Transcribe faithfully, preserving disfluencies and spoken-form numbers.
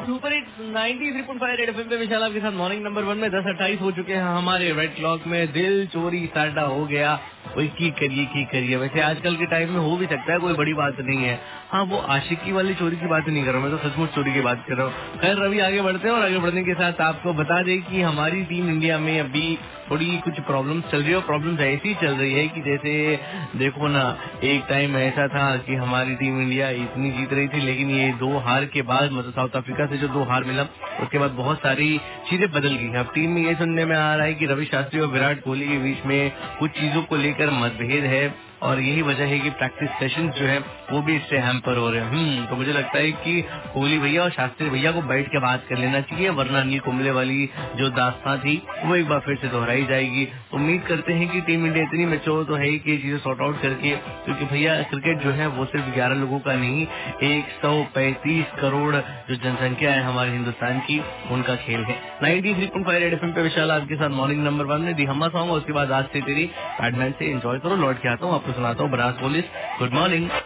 Super hit ninety three point five red FM पे विशाल आपके साथ मॉर्निंग नंबर वन में दस अट्ठाईस हो चुके हैं हमारे रेड क्लॉक में। दिल चोरी साडा हो गया, कोई की करिए की करिए। वैसे आजकल के टाइम में हो भी सकता है, कोई बड़ी बात नहीं है। हाँ, वो आशिकी वाली चोरी की बात नहीं कर रहा हूँ, मैं तो सचमुच चोरी की बात कर रहा हूँ। खैर रवि, आगे बढ़ते हैं और आगे बढ़ने के साथ आपको बता दें कि हमारी टीम इंडिया में अभी थोड़ी कुछ प्रॉब्लम्स चल रही है। और प्रॉब्लम्स ऐसी चल रही है कि जैसे देखो ना, एक टाइम ऐसा था कि हमारी टीम इंडिया इतनी जीत रही थी, लेकिन ये दो हार के बाद, मतलब साउथ अफ्रीका से जो दो हार मिला, उसके बाद बहुत सारी चीजें बदल गई। अब टीम में ये सुनने में आ रहा है कि रवि शास्त्री और विराट कोहली के बीच में कुछ चीजों को लेकर मतभेद है और यही वजह है कि प्रैक्टिस सेशंस जो है वो भी इससे हैम्पर हो रहे हैं। हम्म तो मुझे लगता है कि कोहली भैया और शास्त्री भैया को बैठ के बात कर लेना चाहिए, वरना अनिल कुंबले वाली जो दास्तां थी वो एक बार फिर से दोहराई जाएगी। उम्मीद करते हैं कि टीम इंडिया इतनी मैच्योर तो है कि ये चीजें सॉर्ट आउट करके, क्योंकि भैया क्रिकेट जो है वो सिर्फ ग्यारह लोगों का नहीं, एक सौ पैंतीस करोड़ जो जनसंख्या है हमारे हिंदुस्तान की, उनका खेल है। Ninety three point five red FM पे विशाल आपके साथ मॉर्निंग नंबर वन में दी हम्मा सॉन्ग, उसके बाद आज से तेरी पैडमैन से एंजॉय करो। लौट के आता हूँ, आपको सुनाता हूँ ब्रास पुलिस। Good morning.